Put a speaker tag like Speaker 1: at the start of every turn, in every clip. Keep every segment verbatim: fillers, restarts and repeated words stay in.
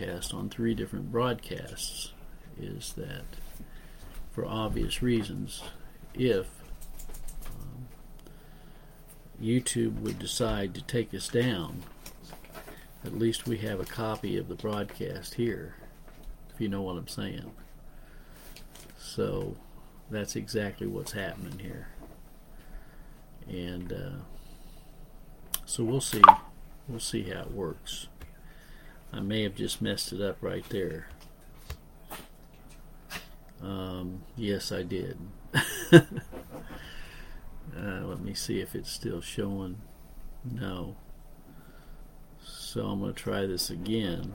Speaker 1: simulcast on three different broadcasts is that, for obvious reasons, if um, YouTube would decide to take us down, at least we have a copy of the broadcast here, if you know what I'm saying. So that's exactly what's happening here. And uh, so we'll see. We'll see how it works. I may have just messed it up right there. Um, yes, I did. uh, let me see if it's still showing. No. So I'm going to try this again.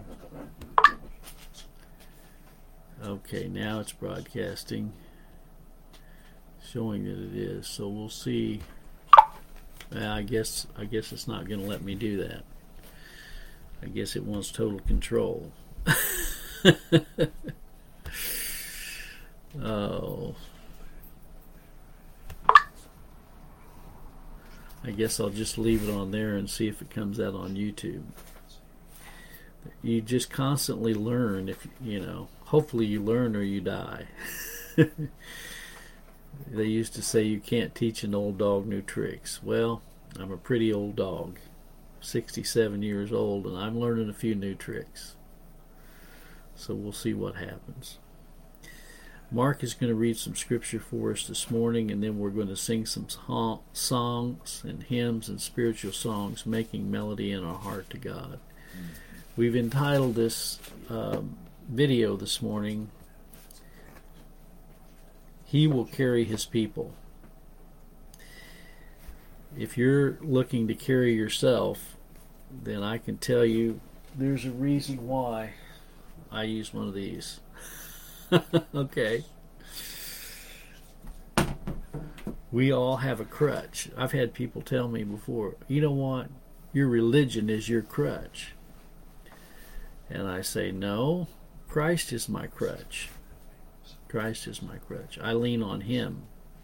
Speaker 1: Okay, now it's broadcasting, showing that it is. So we'll see. Uh, I guess I guess it's not going to let me do that. I guess it wants total control. Oh. I guess I'll just leave it on there and see if it comes out on YouTube. You just constantly learn, if you know. Hopefully you learn or you die. They used to say you can't teach an old dog new tricks. Well, I'm a pretty old dog, sixty-seven years old, and I'm learning a few new tricks. So we'll see what happens. Mark is going to read some scripture for us this morning, and then we're going to sing some songs and hymns and spiritual songs, making melody in our heart to God. We've entitled this um, video this morning, He Will Carry His People. If you're looking to carry yourself, then I can tell you there's a reason why I use one of these. Okay. We all have a crutch. I've had people tell me before, you know what? Your religion is your crutch. And I say, no, Christ is my crutch. Christ is my crutch. I lean on Him.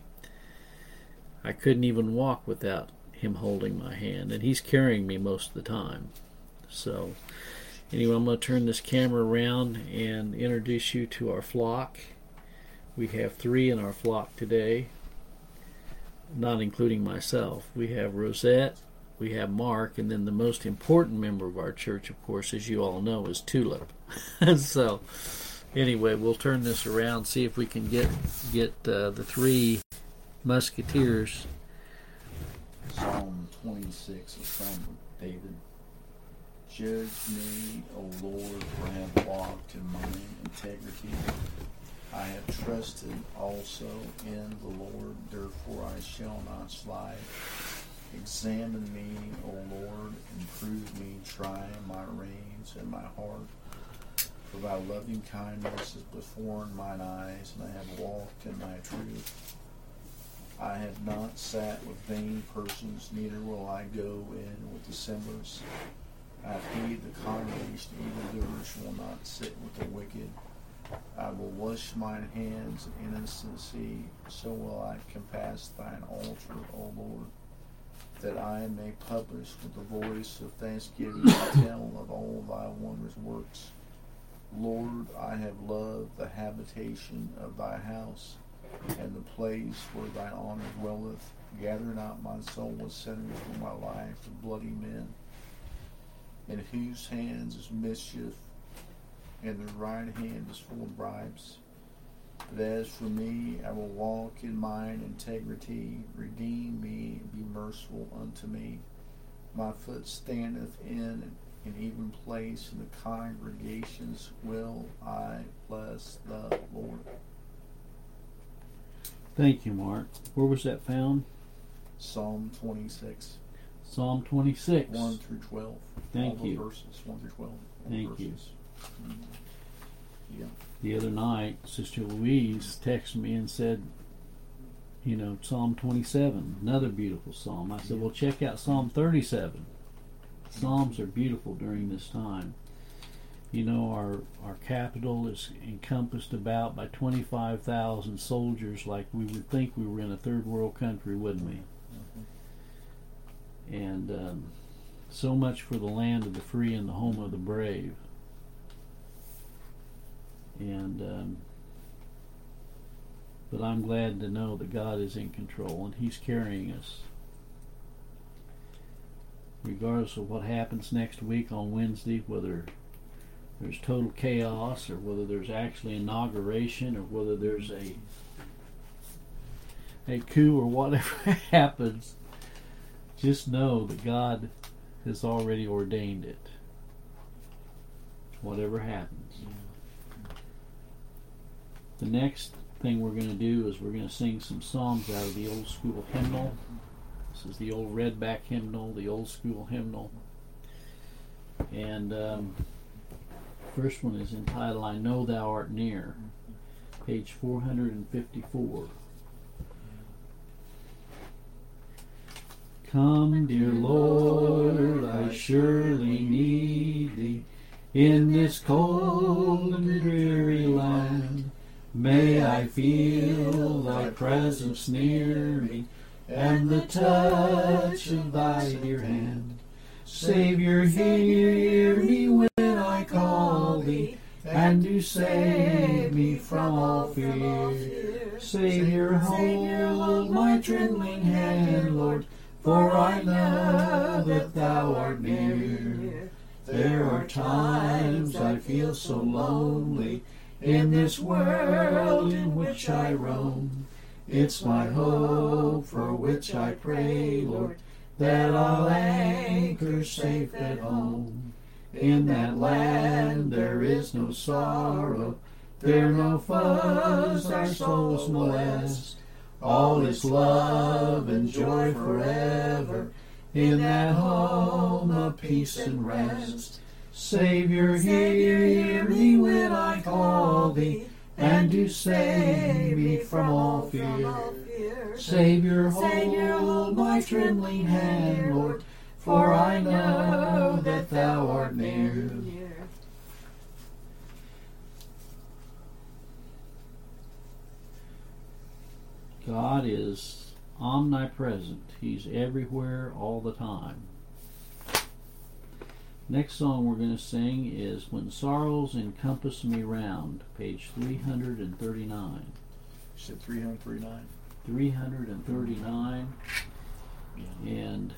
Speaker 1: I couldn't even walk without Him holding my hand, and He's carrying me most of the time. So, anyway, I'm going to turn this camera around and introduce you to our flock. We have three in our flock today, not including myself. We have Rosette, we have Mark, and then the most important member of our church, of course, as you all know, is Tulip. So, anyway, we'll turn this around, see if we can get get uh, the three musketeers.
Speaker 2: Psalm twenty-six, a Psalm of David. Judge me, O Lord, for I have walked in mine integrity. I have trusted also in the Lord, therefore I shall not slide. Examine me, O Lord, and prove me, try my reins and my heart. For thy loving kindness is before mine eyes, and I have walked in thy truth. I have not sat with vain persons, neither will I go in with dissemblers. I have hated the congregation, evildoers will not sit with the wicked. I will wash mine hands in innocency, so will I compass thine altar, O Lord, that I may publish with the voice of thanksgiving and tell of all thy wondrous works. Lord, I have loved the habitation of thy house, and the place where thine honor dwelleth. Gather not my soul with sinners, for my life with bloody men, in whose hands is mischief, and their right hand is full of bribes. But as for me, I will walk in mine integrity. Redeem me, and be merciful unto me. My foot standeth in an even place, in the congregations will I bless the Lord.
Speaker 1: Thank you, Mark. Where was that found?
Speaker 2: Psalm twenty-six.
Speaker 1: Psalm twenty-six.
Speaker 2: one through twelve.
Speaker 1: Thank
Speaker 2: all
Speaker 1: you.
Speaker 2: The verses, one through twelve. All
Speaker 1: Thank
Speaker 2: verses.
Speaker 1: you.
Speaker 2: Mm. Yeah.
Speaker 1: The other night, Sister Louise texted me and said, you know, Psalm twenty-seven, another beautiful psalm. I said, well, check out Psalm thirty-seven. Psalms are beautiful during this time. You know, our, our capital is encompassed about by twenty-five thousand soldiers, like we would think we were in a third world country, wouldn't we? Mm-hmm. And um, so much for the land of the free and the home of the brave. And um, but I'm glad to know that God is in control and He's carrying us. Regardless of what happens next week on Wednesday, whether there's total chaos or whether there's actually inauguration or whether there's a a coup or whatever happens, just know that God has already ordained it. Whatever happens. The next thing we're going to do is we're going to sing some songs out of the old school hymnal. This is the old redback hymnal, the old school hymnal. And um, first one is entitled, I Know Thou Art Near, page four hundred fifty-four. Come, dear Lord, I surely need Thee in this cold and dreary land. May I feel Thy presence near me and the touch of Thy dear hand. Savior, hear me when I call Thee, and do save me from all fear. Savior, hold my trembling hand, Lord, for I know that Thou art near. There are times I feel so lonely in this world in which I roam. It's my hope for which I pray, Lord, that I'll anchor safe at home. In that land there is no sorrow, there no foes our souls molest. All is love and joy forever, in that home of peace and rest. Savior, hear me when I call Thee, and do save me from all fear. Savior, hold my trembling hand, Lord, for I know that Thou art near. God is omnipresent. He's everywhere all the time. Next song we're going to sing is When Sorrows Encompass Me Round, page three hundred thirty-nine.
Speaker 2: You said three hundred thirty-nine?
Speaker 1: three hundred thirty-nine.
Speaker 2: Yeah.
Speaker 1: And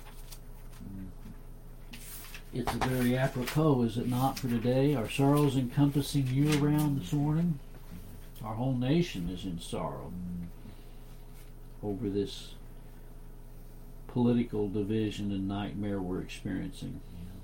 Speaker 1: it's very apropos, is it not, for today? Are sorrows encompassing you around this morning? Our whole nation is in sorrow over this political division and nightmare we're experiencing.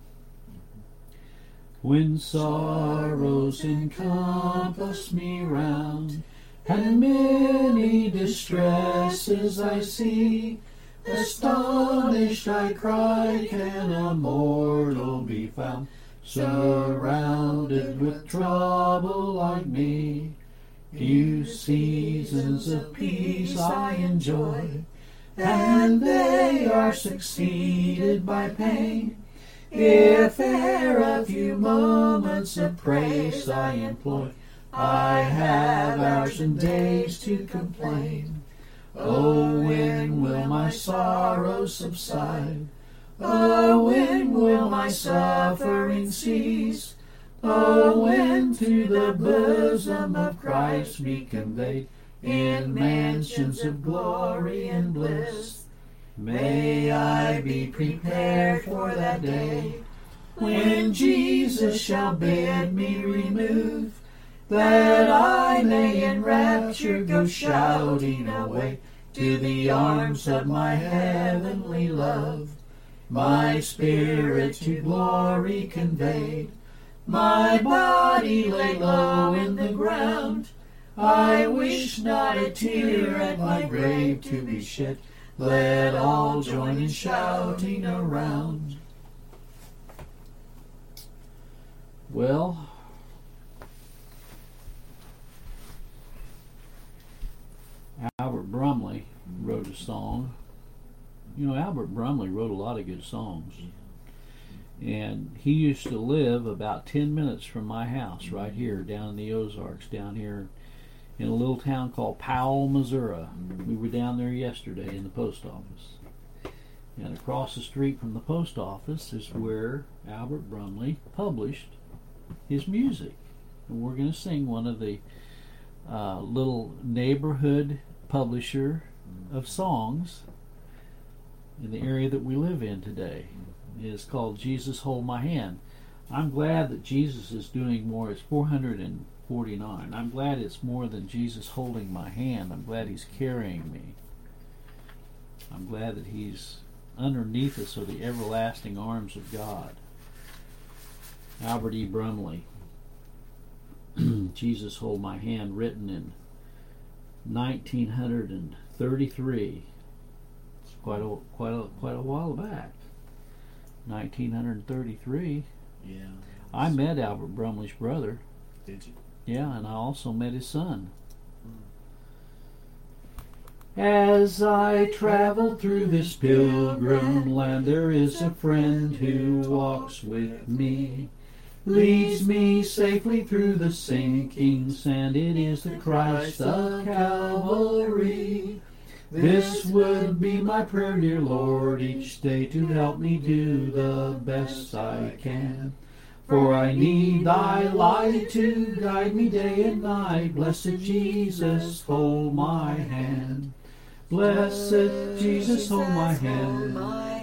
Speaker 1: When sorrows encompass me round, and many distresses I see, astonished I cry, can a mortal be found surrounded with trouble like me? Few seasons of peace I enjoy, and they are succeeded by pain. If e'er a few moments of praise I employ, I have hours and days to complain. Oh, when will my sorrows subside? Oh, when will my suffering cease? Oh, when to the bosom of Christ be conveyed in mansions of glory and bliss? May I be prepared for that day when Jesus shall bid me remove, that I may in rapture go shouting away to the arms of my heavenly love. My spirit to glory conveyed, my body lay low in the ground. I wish not a tear at my grave to be shed. Let all join in shouting around. Well, Albert Brumley wrote a song. You know, Albert Brumley wrote a lot of good songs. And he used to live about ten minutes from my house right here down in the Ozarks, down here in a little town called Powell, Missouri. We were down there yesterday in the post office. And across the street from the post office is where Albert Brumley published his music. And we're going to sing one of the uh, little neighborhood publisher of songs in the area that we live in today. It's called Jesus Hold My Hand. I'm glad that Jesus is doing more. It's four hundred forty-nine. I'm glad it's more than Jesus holding my hand. I'm glad he's carrying me. I'm glad that he's underneath us are the everlasting arms of God. Albert E. Brumley, Jesus Hold My Hand, written in nineteen thirty-three. It's quite a quite a quite a while back. nineteen thirty-three.
Speaker 2: Yeah.
Speaker 1: I met Albert Brumley's brother.
Speaker 2: Did you?
Speaker 1: Yeah, and I also met his son. As I travel through this pilgrim land, there is a friend who walks with me, leads me safely through the sinking sand. It is the Christ of Calvary. This would be my prayer, dear Lord, each day to help me do the best I can. For I need thy light to guide me day and night. Blessed Jesus, hold my hand. Blessed Jesus, hold my hand.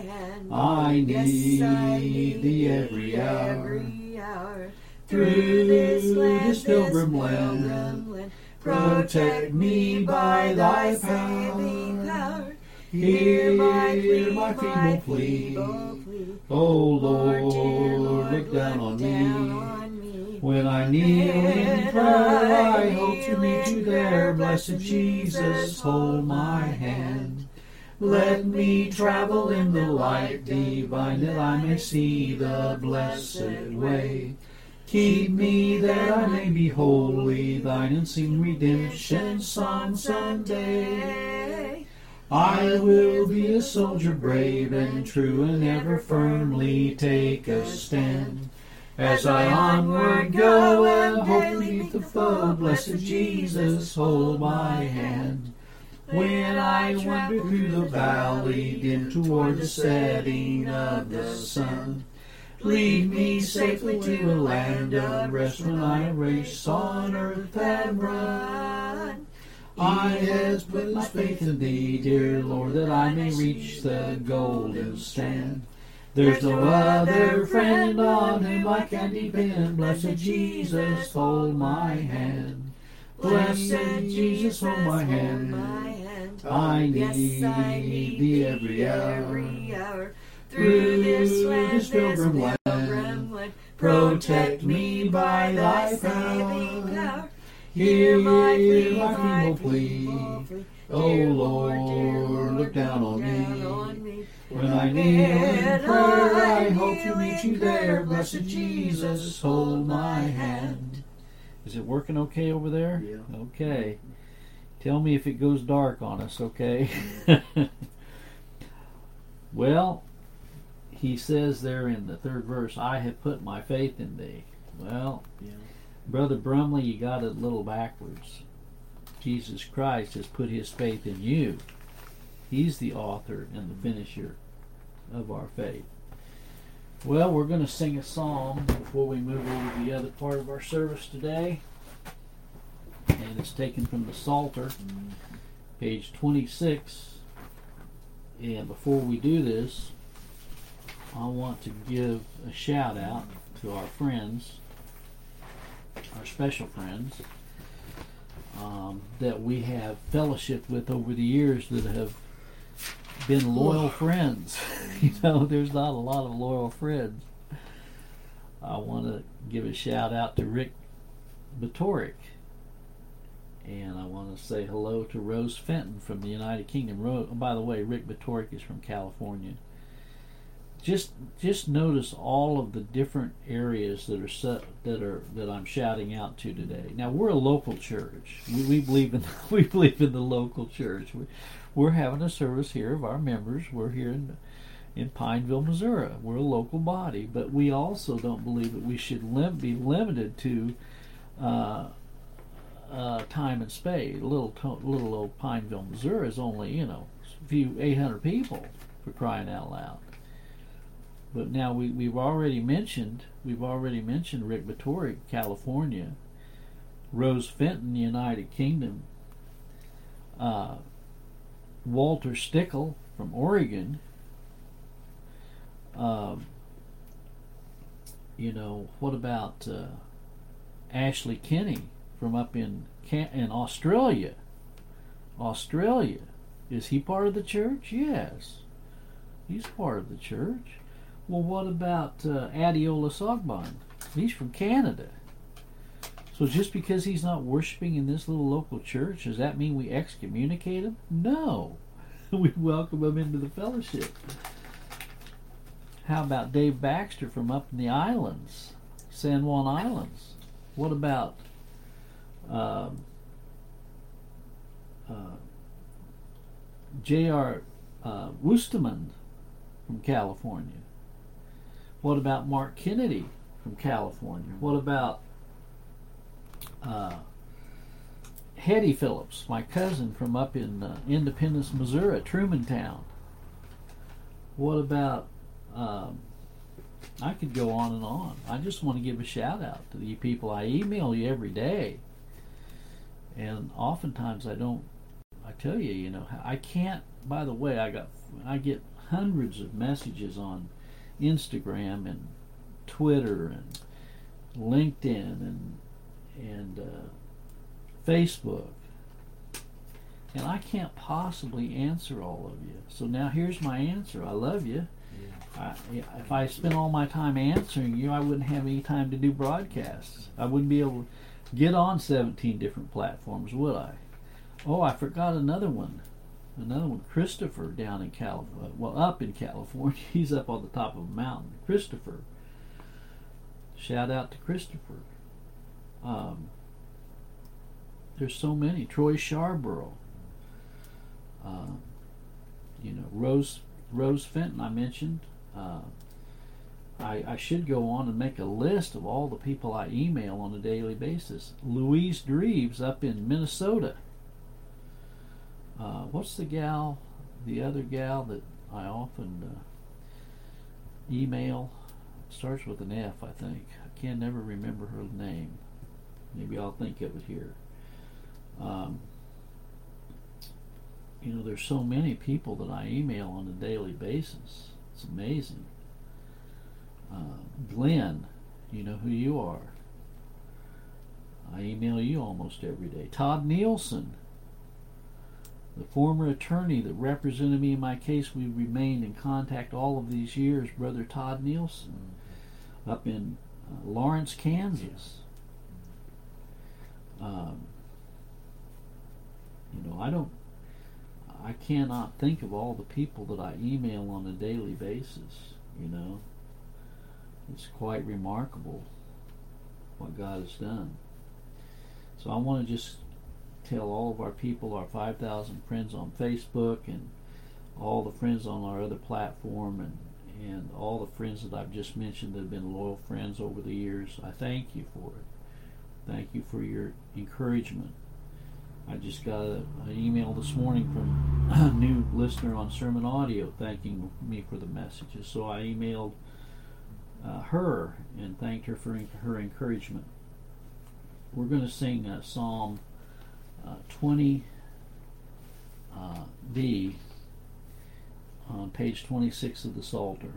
Speaker 1: I need thee every hour. Through this pilgrim land, protect me by thy power. Hear my feeble plea. O Lord, look down on me. When I kneel in prayer, I hope to meet you there. Blessed Jesus, hold my hand. Let me travel in the light divine, that I may see the blessed way. Keep me that I may be wholly thine, and sing redemption song someday. I will be a soldier brave and true, and ever firmly take a stand. As I onward go and hope to meet the foe, blessed Jesus, hold my hand. When I wander through the valley dim toward the setting of the sun, lead me safely to a land of rest when I race on earth and run. I have put my faith in thee, dear Lord, that I may reach the golden stand. There's no other friend on whom I can depend. Blessed Jesus, hold my hand. Blessed Jesus, hold my hand. I need thee every hour. Through this pilgrim land, protect me by thy power. Hear my feeble plea. O Lord, look down on me. When I kneel in prayer, I hope to meet you there. Blessed Jesus, hold my hand. Is it working okay over there?
Speaker 2: Yeah.
Speaker 1: Okay. Tell me if it goes dark on us, okay? Well, he says there in the third verse, I have put my faith in thee. Well,
Speaker 2: Yeah.
Speaker 1: Brother Brumley, you got it a little backwards. Jesus Christ has put his faith in you. He's the author and the finisher of our faith. Well, we're going to sing a psalm before we move over to the other part of our service today. And it's taken from the Psalter, page twenty-six. And before we do this, I want to give a shout out to our friends, our special friends, um, that we have fellowship with over the years that have been loyal friends. You know, there's not a lot of loyal friends. I want to give a shout out to Rick Batoric. And I want to say hello to Rose Fenton from the United Kingdom. Ro- oh, by the way, Rick Batoric is from California. Just, just notice all of the different areas that are set, that are that I'm shouting out to today. Now we're a local church. We, we believe in we believe in the local church. We, we're having a service here of our members. We're here in in Pineville, Missouri. We're a local body, but we also don't believe that we should lim- be limited to. Uh, Uh, time and spade. Little to- little old Pineville, Missouri is only, you know, a few eight hundred people, for crying out loud. But now we we've already mentioned we've already mentioned Rick Batoric, California, Rose Fenton, United Kingdom. Uh, Walter Stickle from Oregon. Um, you know, what about uh, Ashley Kinney from up in Can- in Australia? Australia. Is he part of the church? Yes. He's part of the church. Well, what about uh, Adiola Sogban? He's from Canada. So just because he's not worshiping in this little local church, does that mean we excommunicate him? No. We welcome him into the fellowship. How about Dave Baxter from up in the islands, San Juan Islands? What about um, uh, J R Uh, Wusterman from California? What about Mark Kennedy from California? What about uh, Hetty Phillips, my cousin from up in uh, Independence, Missouri, Trumantown? What about, um, I could go on and on. I just want to give a shout out to the people. I email you every day, and oftentimes I don't, I tell you, you know, I can't, by the way, I got, I get hundreds of messages on Instagram and Twitter and LinkedIn and and uh, Facebook, and I can't possibly answer all of you. So now here's my answer. I love you. Yeah. I, if I spent all my time answering you, I wouldn't have any time to do broadcasts. I wouldn't be able to get on seventeen different platforms, would I? Oh, I forgot another one. Another one, Christopher down in California. Well, up in California. He's up on the top of a mountain. Christopher. Shout out to Christopher. Um, there's so many. Troy Scarborough. Uh, you know, Rose Rose Fenton, I mentioned. Uh, I, I should go on and make a list of all the people I email on a daily basis. Louise Dreves up in Minnesota. Uh, what's the gal, the other gal that I often uh, email? It starts with an F, I think. I can never remember her name. Maybe I'll think of it here. Um, you know, there's so many people that I email on a daily basis. It's amazing. Uh, Glenn, you know who you are. I email you almost every day. Todd Nielsen, the former attorney that represented me in my case. We remained in contact all of these years. Brother Todd Nielsen, up in uh, Lawrence, Kansas. Um, you know, I don't, I cannot think of all the people that I email on a daily basis. You know, it's quite remarkable what God has done. So I want to just tell all of our people, our five thousand friends on Facebook, and all the friends on our other platform, and, and all the friends that I've just mentioned that have been loyal friends over the years, I thank you for it. Thank you for your encouragement. I just got a, an email this morning from a new listener on Sermon Audio thanking me for the messages. So I emailed uh, her and thanked her for her encouragement. We're going to sing uh, Psalm uh, twenty B uh, on page twenty-six of the Psalter.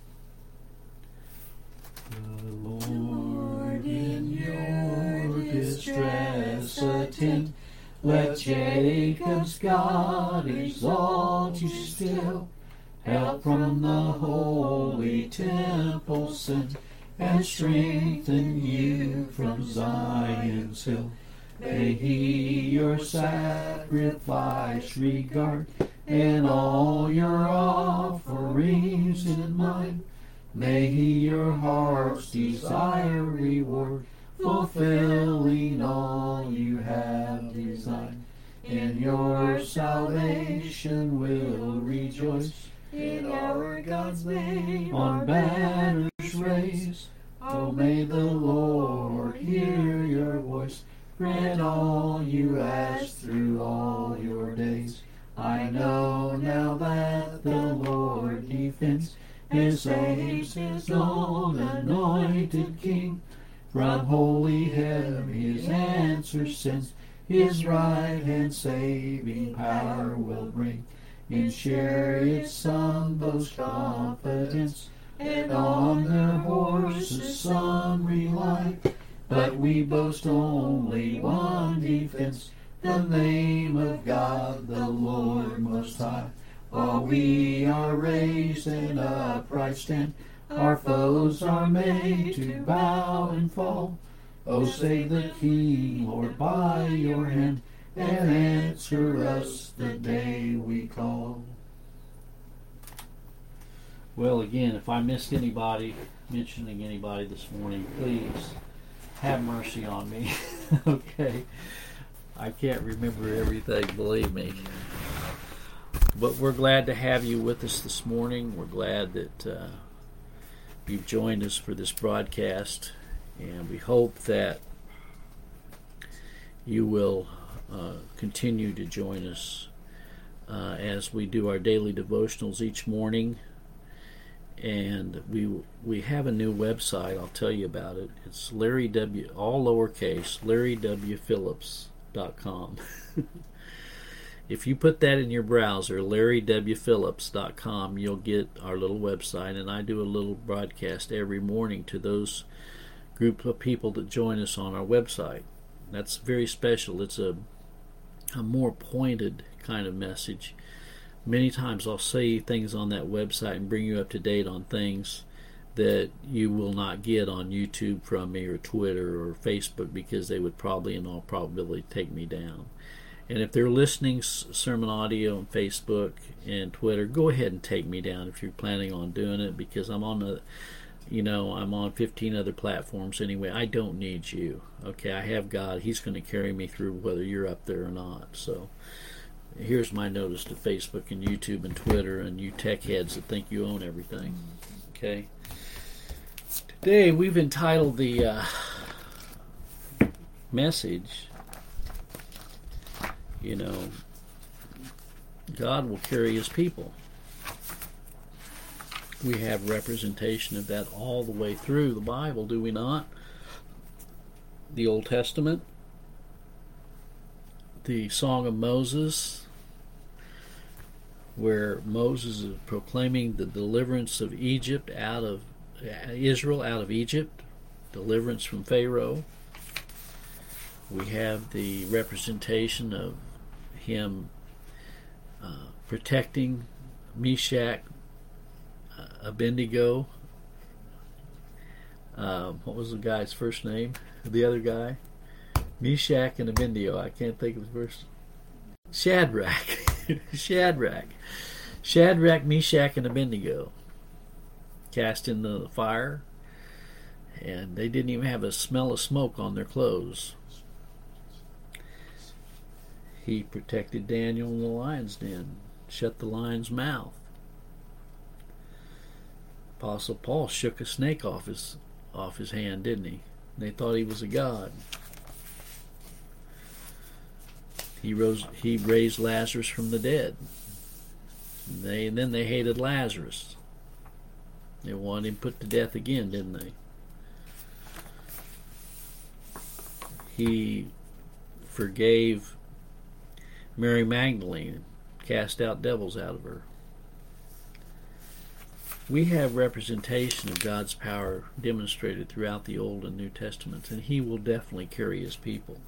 Speaker 1: The Lord in your distress attend. Let Jacob's God exalt you still. Help from the holy temple send, and strengthen you from Zion's hill. May he your sacrifice regard, and all your offerings in mind. May he your heart's desire reward, fulfilling all you have designed. In your salvation we'll rejoice, in our God's name on banners raise. Oh, may the Lord hear your voice, grant all you ask through all your days. I know now that the Lord defends, His saves His own anointed King,
Speaker 2: From holy heaven his answer sends, his right hand saving power will bring. In chariots some boast confidence, and on their horses some rely. But we boast only one defense, the name of God, the Lord Most High. While we are raised and upright stand, our foes are made to bow and fall. Oh, save the King, Lord, by your hand, and answer us the day we call.
Speaker 1: Well, again, if I missed anybody, mentioning anybody this morning, please have mercy on me. Okay? I can't remember everything, believe me. But we're glad to have you with us this morning. We're glad that uh, you've joined us for this broadcast, and we hope that you will uh, continue to join us uh, as we do our daily devotionals each morning. And we we have a new website. I'll tell you about it. It's Larry W. all lowercase Larry W Phillips dot com. If you put that in your browser, Larry W Phillips dot com, you'll get our little website. And I do a little broadcast every morning to those group of people that join us on our website. That's very special. It's a a more pointed kind of message. Many times I'll say things on that website and bring you up to date on things that you will not get on YouTube from me or Twitter or Facebook, because they would probably in all probability take me down. And if they're listening sermon audio on Facebook and Twitter, go ahead and take me down if you're planning on doing it, because I'm on the you know I'm on fifteen other platforms anyway. I don't need you. Okay, I have God. He's going to carry me through whether you're up there or not. So here's my notice to Facebook and YouTube and Twitter and you tech heads that think you own everything. Okay. Today we've entitled the uh, message, you know, God will carry his people. We have representation of that all the way through the Bible, do we not? The Old Testament, the Song of Moses, where Moses is proclaiming the deliverance of Egypt out of Israel out of Egypt, deliverance from Pharaoh. We have the representation of him uh, protecting Meshach, uh, Abednego. Uh, what was the guy's first name? The other guy? Meshach and Abednego. I can't think of his first. Shadrach. Shadrach. Shadrach, Meshach, and Abednego. Cast into the fire. And they didn't even have a smell of smoke on their clothes. He protected Daniel in the lion's den. Shut the lion's mouth. Apostle Paul shook a snake off his off his hand, didn't he? They thought he was a god. He rose. He raised Lazarus from the dead. They and then they hated Lazarus. They wanted him put to death again, didn't they? He forgave Mary Magdalene, cast out devils out of her. We have representation of God's power demonstrated throughout the Old and New Testaments, and he will definitely carry his people.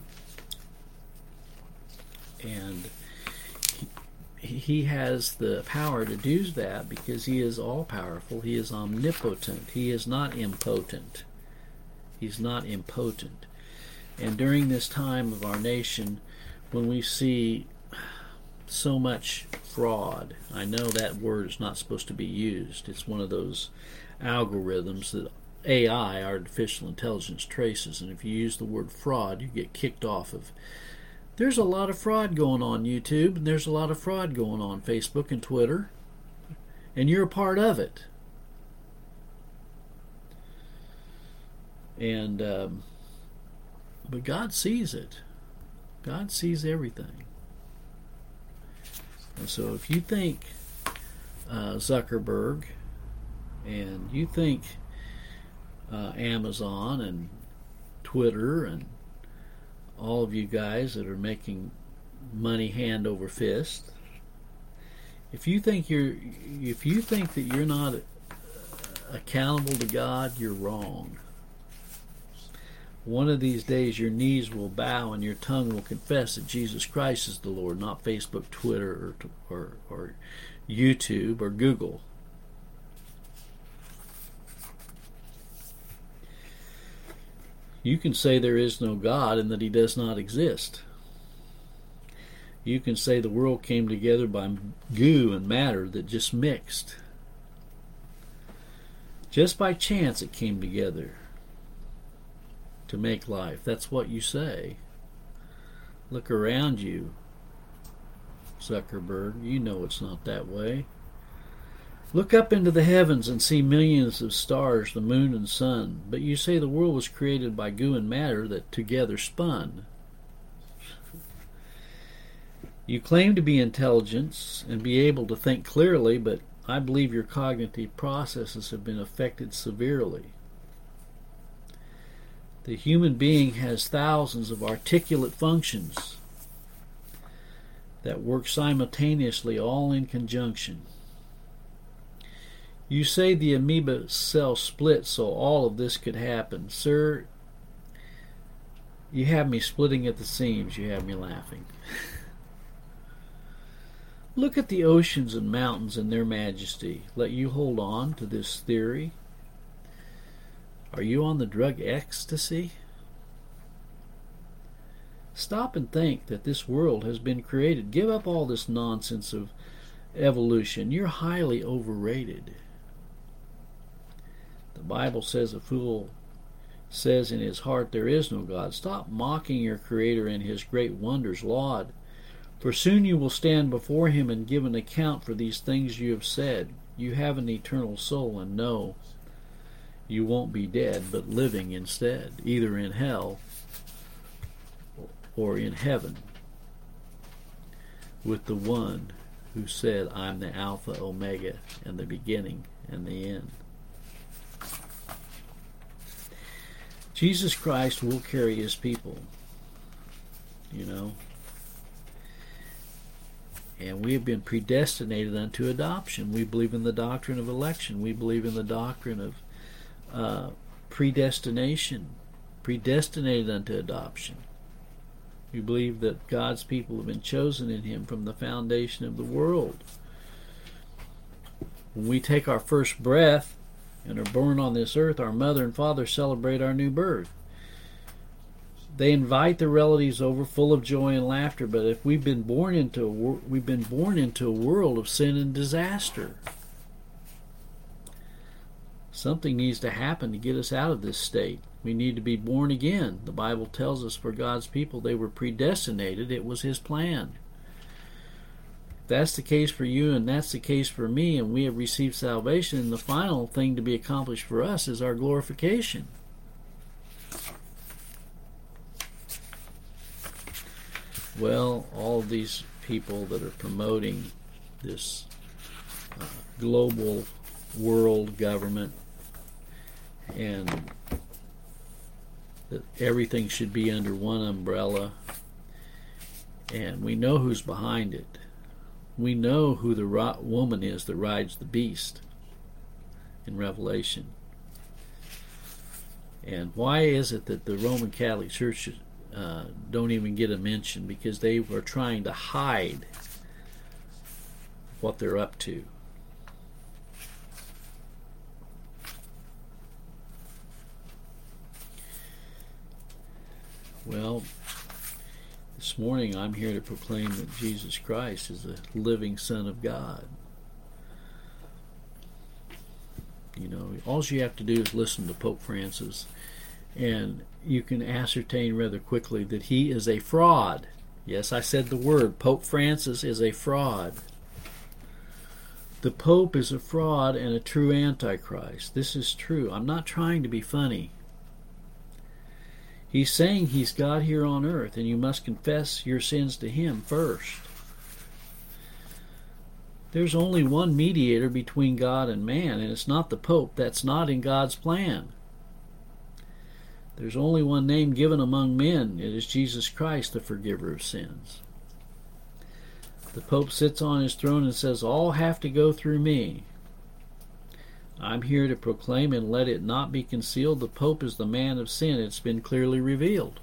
Speaker 1: And he, he has the power to do that because he is all-powerful. He is omnipotent. He is not impotent. He's not impotent. And during this time of our nation, when we see so much fraud, I know that word is not supposed to be used. It's one of those algorithms that A I, artificial intelligence, traces, and if you use the word fraud, you get kicked off of. There's a lot of fraud going on YouTube, and there's a lot of fraud going on Facebook and Twitter, and you're a part of it. And um, but God sees it. God sees everything. And so if you think uh, Zuckerberg and you think uh, Amazon and Twitter and all of you guys that are making money hand over fist. If you think you're, if you think that you're not accountable to God, you're wrong. One of these days your knees will bow and your tongue will confess that Jesus Christ is the Lord, not Facebook, Twitter, or, or, or YouTube, or Google. You can say there is no God and that He does not exist. You can say the world came together by goo and matter that just mixed. Just by chance it came together to make life. That's what you say. Look around you, Zuckerberg. You know it's not that way. Look up into the heavens and see millions of stars, the moon and sun. But you say the world was created by goo and matter that together spun. You claim to be intelligence and be able to think clearly, but I believe your cognitive processes have been affected severely. The human being has thousands of articulate functions that work simultaneously, all in conjunction. You say the amoeba cell split so all of this could happen. Sir, you have me splitting at the seams. You have me laughing. Look at the oceans and mountains in their majesty. Let you hold on to this theory. Are you on the drug ecstasy? Stop and think that this world has been created. Give up all this nonsense of evolution. You're highly overrated. The Bible says a fool says in his heart there is no God. Stop mocking your Creator and His great wonders. Laud. For soon you will stand before Him and give an account for these things you have said. You have an eternal soul, and know you won't be dead, but living instead, either in hell or in heaven, with the one who said, I'm the Alpha, Omega, and the beginning and the end. Jesus Christ will carry His people, you know. And we have been predestinated unto adoption. We believe in the doctrine of election. We believe in the doctrine of uh, predestination, predestinated unto adoption. We believe that God's people have been chosen in Him from the foundation of the world. When we take our first breath and are born on this earth, our mother and father celebrate our new birth. They invite their relatives over, full of joy and laughter. But if we've been born into a wor- we've been born into a world of sin and disaster, something needs to happen to get us out of this state. We need to be born again. The Bible tells us for God's people, they were predestinated. It was His plan. If that's the case for you, and that's the case for me, and we have received salvation, and the final thing to be accomplished for us is our glorification. Well, all of these people that are promoting this uh, global world government and that everything should be under one umbrella, and we know who's behind it. We know who the ro- woman is that rides the beast in Revelation. And why is it that the Roman Catholic Church uh, don't even get a mention? Because they were trying to hide what they're up to. Well, this morning I'm here to proclaim that Jesus Christ is the living Son of God. You know, all you have to do is listen to Pope Francis, and you can ascertain rather quickly that he is a fraud. Yes, I said the word. Pope Francis is a fraud. The Pope is a fraud and a true Antichrist. This is true. I'm not trying to be funny. He's saying he's God here on earth, and you must confess your sins to him first. There's only one mediator between God and man, and it's not the Pope. That's not in God's plan. There's only one name given among men. It is Jesus Christ, the forgiver of sins. The Pope sits on his throne and says, all have to go through me. I'm here to proclaim and let it not be concealed. The Pope is the man of sin. It's been clearly revealed.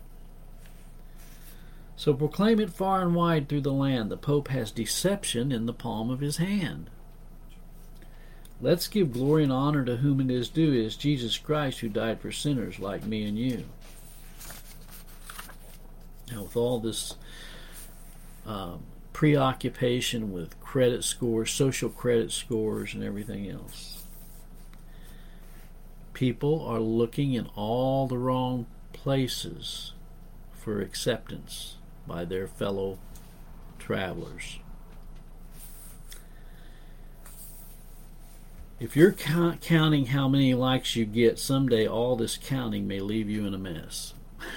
Speaker 1: So proclaim it far and wide through the land. The Pope has deception in the palm of his hand. Let's give glory and honor to whom it is due. It is Jesus Christ who died for sinners like me and you. Now, with all this um, preoccupation with credit scores, social credit scores, and everything else, people are looking in all the wrong places for acceptance by their fellow travelers. If you're count, counting how many likes you get, someday all this counting may leave you in a mess.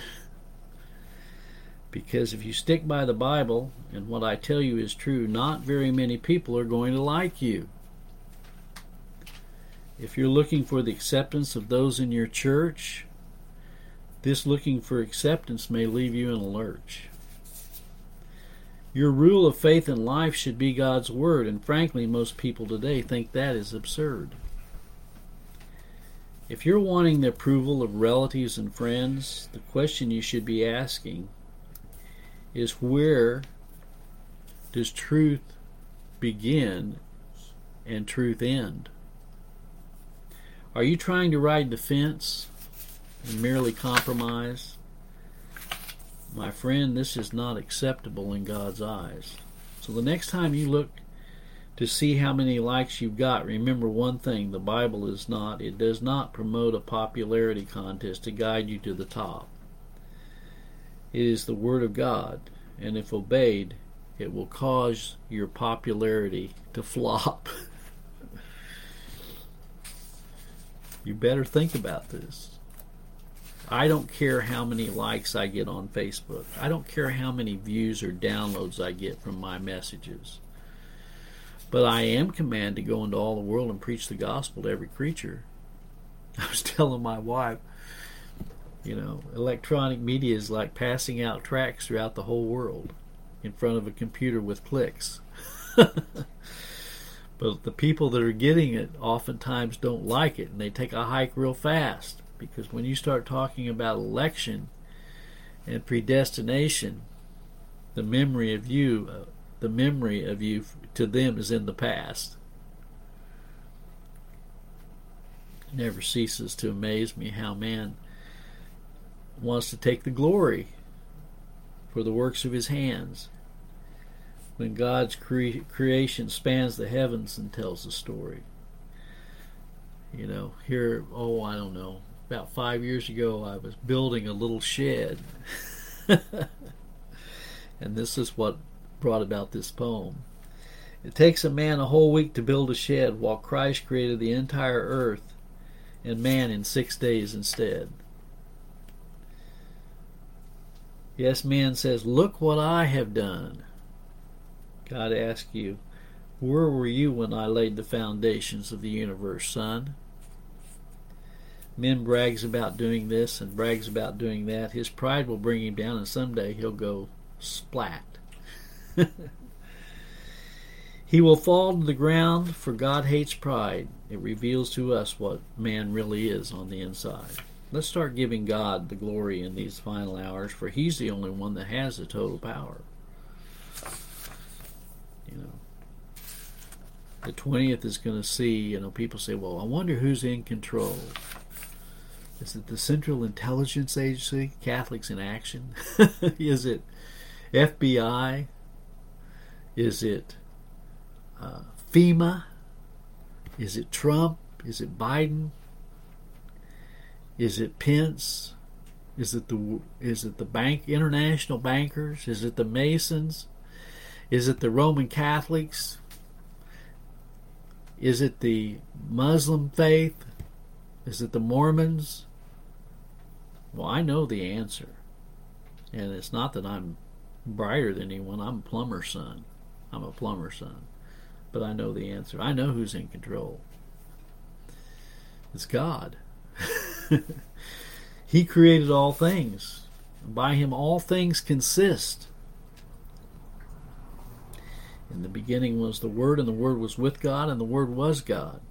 Speaker 1: Because if you stick by the Bible, and what I tell you is true, not very many people are going to like you. If you're looking for the acceptance of those in your church, this looking for acceptance may leave you in a lurch. Your rule of faith in life should be God's Word, and frankly, most people today think that is absurd. If you're wanting the approval of relatives and friends, the question you should be asking is, where does truth begin and truth end? Are you trying to ride the fence and merely compromise? My friend, this is not acceptable in God's eyes. So the next time you look to see how many likes you've got, remember one thing: the Bible is not, it does not promote a popularity contest to guide you to the top. It is the Word of God, and if obeyed, it will cause your popularity to flop. You better think about this. I don't care how many likes I get on Facebook. I don't care how many views or downloads I get from my messages. But I am commanded to go into all the world and preach the gospel to every creature. I was telling my wife, you know, electronic media is like passing out tracts throughout the whole world in front of a computer with clicks. But the people that are getting it oftentimes don't like it, and they take a hike real fast. Because when you start talking about election and predestination, the memory of you, uh, the memory of you to them is in the past. It never ceases to amaze me how man wants to take the glory for the works of his hands, when God's cre- creation spans the heavens and tells the story. You know, here, oh, I don't know, about five years ago, I was building a little shed. And this is what brought about this poem. It takes a man a whole week to build a shed, while Christ created the entire earth and man in six days instead. Yes, man says, look what I have done. God asks you, where were you when I laid the foundations of the universe, son? Men brags about doing this and brags about doing that. His pride will bring him down, and someday he'll go splat. He will fall to the ground, for God hates pride. It reveals to us what man really is on the inside. Let's start giving God the glory in these final hours, for He's the only one that has the total power. You know, the twentieth is going to see, you know, people say, well, I wonder who's in control. Is it the Central Intelligence Agency, Catholics in Action? Is it F B I? Is it uh, FEMA? Is it Trump? Is it Biden? Is it Pence? Is it the is it the bank international bankers? Is it the Masons? Is it the Roman Catholics? Is it the Muslim faith? Is it the Mormons? Well, I know the answer. And it's not that I'm brighter than anyone. I'm a plumber's son. I'm a plumber's son. But I know the answer. I know who's in control. It's God. He created all things. By him all things consist. In the beginning was the Word, and the Word was with God, and the Word was God.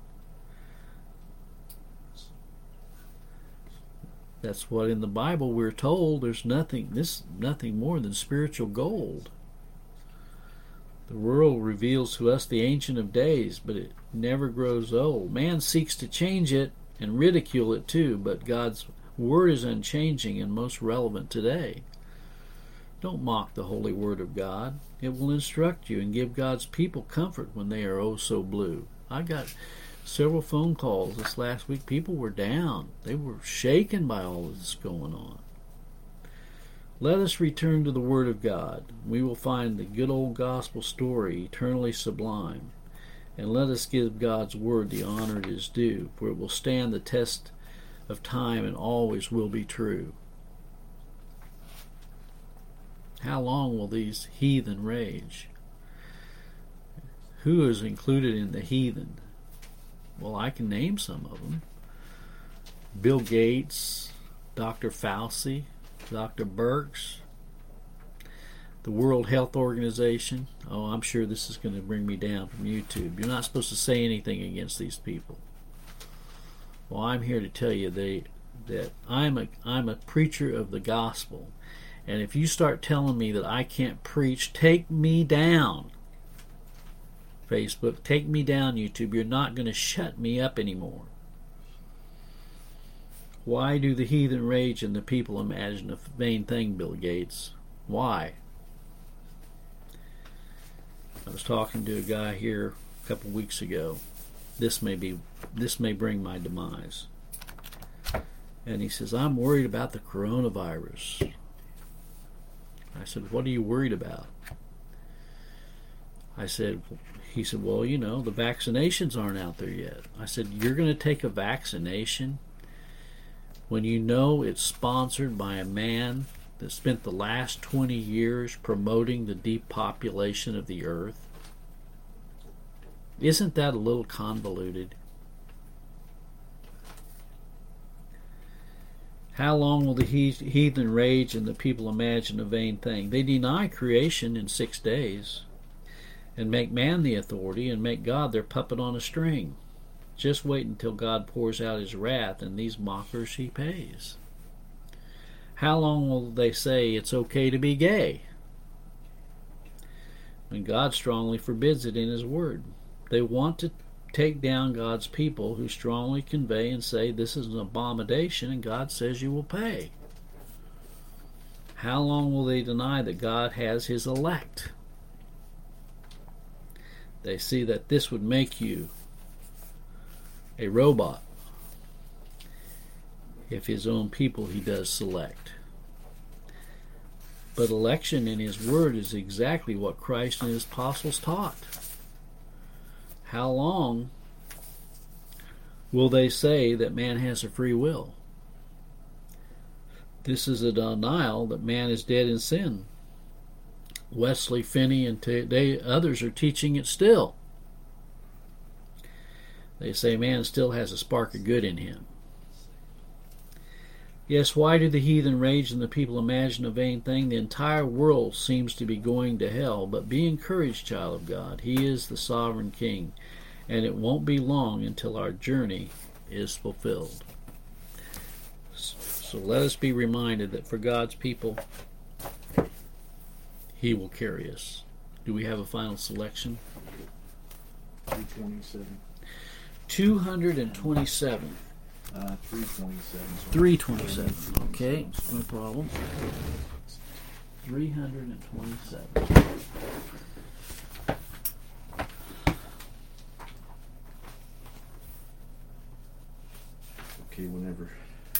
Speaker 1: That's what in the Bible we're told. There's nothing this nothing more than spiritual gold. The world reveals to us the Ancient of Days, but it never grows old. Man seeks to change it and ridicule it too, but God's Word is unchanging and most relevant today. Don't mock the holy Word of God. It will instruct you and give God's people comfort when they are oh so blue. I got several phone calls this last week. People were down. They were shaken by all this going on. Let us return to the Word of God. We will find the good old gospel story eternally sublime. And let us give God's Word the honor it is due, for it will stand the test of time and always will be true. How long will these heathen rage? Who is included in the heathen? Well, I can name some of them. Bill Gates, Doctor Fauci, Doctor Birx, the World Health Organization. Oh, I'm sure this is going to bring me down from YouTube. You're not supposed to say anything against these people. Well, I'm here to tell you they, that I'm a I'm a preacher of the gospel. And if you start telling me that I can't preach, take me down. Facebook, take me down, YouTube. You're not going to shut me up anymore. Why do the heathen rage and the people imagine a vain thing, Bill Gates? Why? I was talking to a guy here a couple weeks ago. This may be, this may bring my demise. And he says, I'm worried about the coronavirus. I said, what are you worried about? I said, he said, well, you know, the vaccinations aren't out there yet. I said, you're going to take a vaccination when you know it's sponsored by a man that spent the last twenty years promoting the depopulation of the earth? Isn't that a little convoluted? How long will the heathen rage and the people imagine a vain thing? They deny creation in six days and make man the authority and make God their puppet on a string. Just wait until God pours out his wrath and these mockers he pays. How long will they say it's okay to be gay when God strongly forbids it in his word? They want to take down God's people who strongly convey and say this is an abomination and God says you will pay. How long will they deny that God has his elect? They see that this would make you a robot if his own people he does select. But election in his word is exactly what Christ and his apostles taught. How long will they say that man has a free will? This is a denial that man is dead in sin. Wesley, Finney, and today others are teaching it still. They say man still has a spark of good in him. Yes, why do the heathen rage and the people imagine a vain thing? The entire world seems to be going to hell, but be encouraged, child of God. He is the sovereign King, and it won't be long until our journey is fulfilled. So let us be reminded that for God's people, he will carry us. Do we have a final selection?
Speaker 2: three twenty-seven.
Speaker 1: two hundred twenty-seven.
Speaker 2: Uh, three twenty-seven.
Speaker 1: three twenty-seven. Okay, no problem. three hundred twenty-seven.
Speaker 2: Okay, whenever.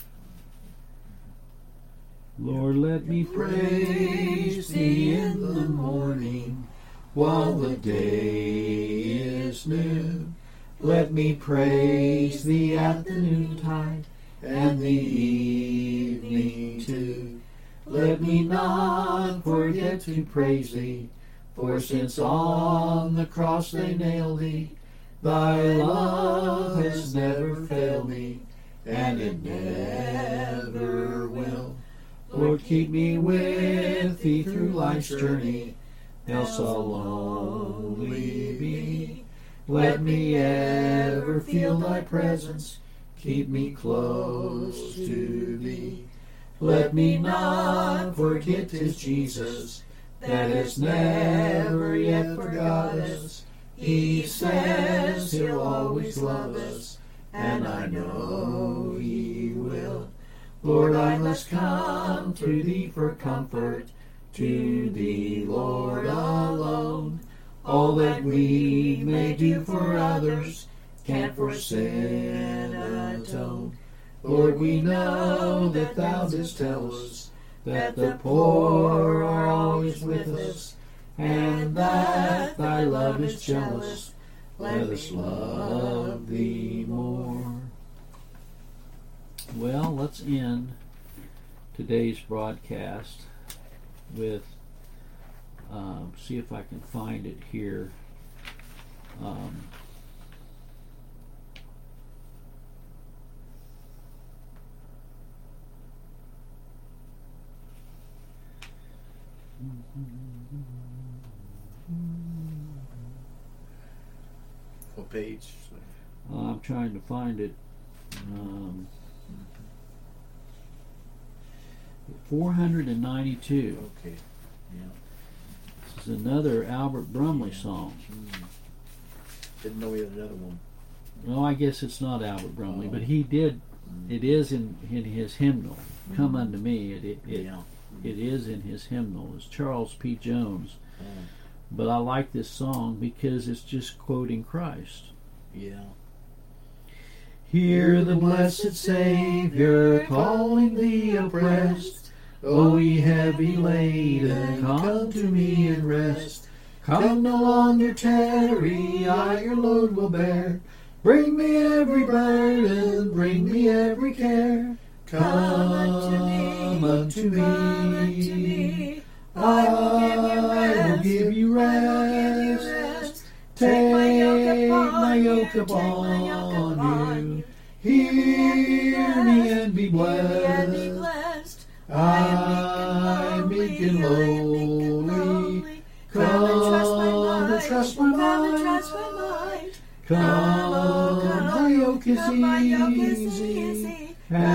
Speaker 1: Lord, let me praise thee in the morning while the day is new. Let me praise thee at the noontide and the evening too. Let me not forget to praise thee, for since on the cross they nailed thee, thy love has never failed me,
Speaker 2: and it never will. Lord, keep me with thee through life's journey, else I'll lonely be. Let me ever feel thy presence, keep me close to thee. Let me not forget his Jesus, that has never yet forgot us. He says he'll always love us, and I know he will. Lord, I must come to thee for comfort, to thee, Lord, alone. All that we may do for others can't for sin atone. Lord, we know that thou dost tell us that the poor are always with us, and that thy love is jealous. Let us love thee more.
Speaker 1: Well, let's end today's broadcast with, um, see if I can find it here. Um,
Speaker 2: What page?
Speaker 1: I'm trying to find it. Um, four hundred ninety-two.
Speaker 2: Okay. Yeah.
Speaker 1: This is another Albert Brumley song.
Speaker 2: Mm. Didn't know we had another one.
Speaker 1: No, I guess it's not Albert Brumley,
Speaker 2: Oh.
Speaker 1: but he did.
Speaker 2: Mm.
Speaker 1: It is in, in his hymnal.
Speaker 2: Mm.
Speaker 1: Come unto me. It it, it,
Speaker 2: Yeah.
Speaker 1: it is in his hymnal. It's Charles P. Jones.
Speaker 2: Oh.
Speaker 1: But I like this song because it's just quoting Christ.
Speaker 2: Yeah.
Speaker 1: Hear the blessed Savior calling the oppressed. O ye heavy laden, come to me and rest. Come no longer tarry, I your load will bear. Bring me every burden, bring me every care. Come unto me, unto me,
Speaker 3: come unto me.
Speaker 1: I will give you rest. Take my yoke upon you. Hear me and be blessed. I am meek and lowly. Come and trust my mind. Come, my yoke is easy,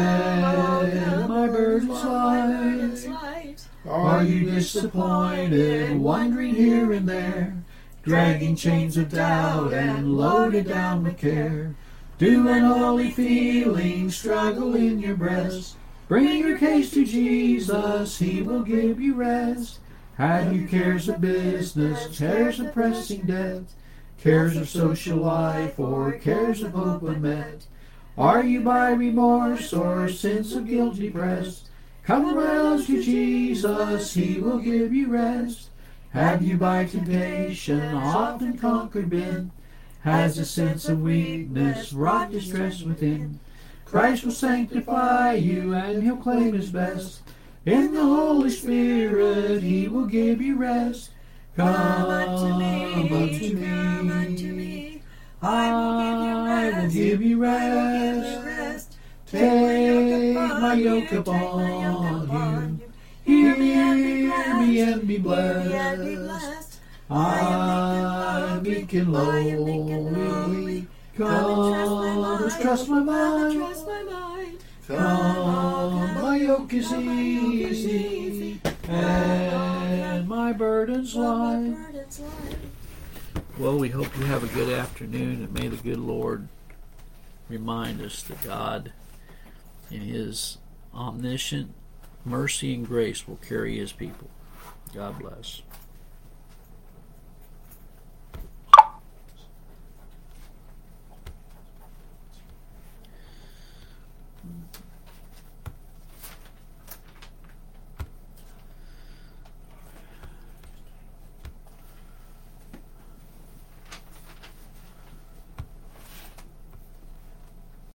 Speaker 1: and my burden's light. Are you disappointed, wandering here and there, dragging chains of doubt and loaded down with care? Do an unholy feeling struggle in your breast? Bring your case to Jesus, he will give you rest. Have you cares of business, cares of pressing debt, cares of social life, or cares of hope unmet? Are you by remorse or sense of guilt depressed? Come round to Jesus, he will give you rest. Have you by temptation often conquered been? Has a sense of weakness wrought distress within? Christ will sanctify you and he'll claim his best. In the Holy Spirit he will give you rest. Come unto me, come unto me. I will give you rest. Take my yoke upon you. Hear me and be blessed. I am meek and lowly. Come and trust my mind. Come, my yoke is easy, and my burden's light. Well, we hope you have a good afternoon, and may the good Lord remind us that God, in his omniscient mercy and grace, will carry his people. God bless.